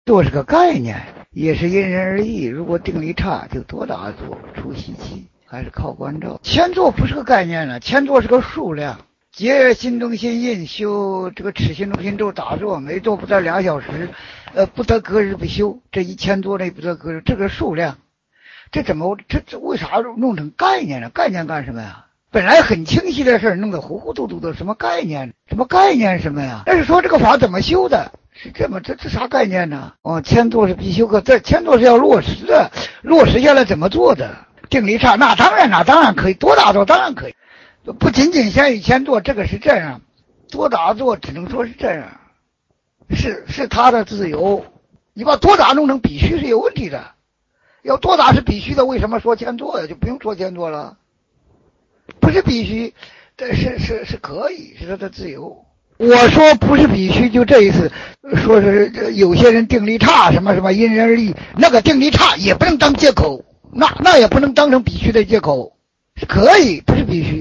做是个概念，也是因人而异。如果定力差，就多打坐，出习气，还是靠关照。千坐不是个概念了，千坐是个数量。结心中心印，修这个持心中心咒打坐，每坐不得2小时，不得隔日不休。这1000坐内不得隔日，这个数量，这为啥弄成概念呢？概念干什么呀？本来很清晰的事儿，弄得糊糊涂涂的，什么概念？什么概念什么呀？但是说这个法怎么修的？是这啥概念呢？千坐是必修课，这千坐是要落实的，落实下来怎么做的？定力差，那当然可以，多打坐当然可以。不仅仅限于千坐，这个是这样，多打坐只能说是这样，是他的自由。你把多打弄成必须是有问题的，要多打是必须的，为什么说千坐呀？就不用说千坐了，不是必须，这是可以，是他的自由。我说不是必须，就这一次说是有些人定力差，什么因人而异，那个定力差也不能当借口，那也不能当成必须的借口，是可以，不是必须。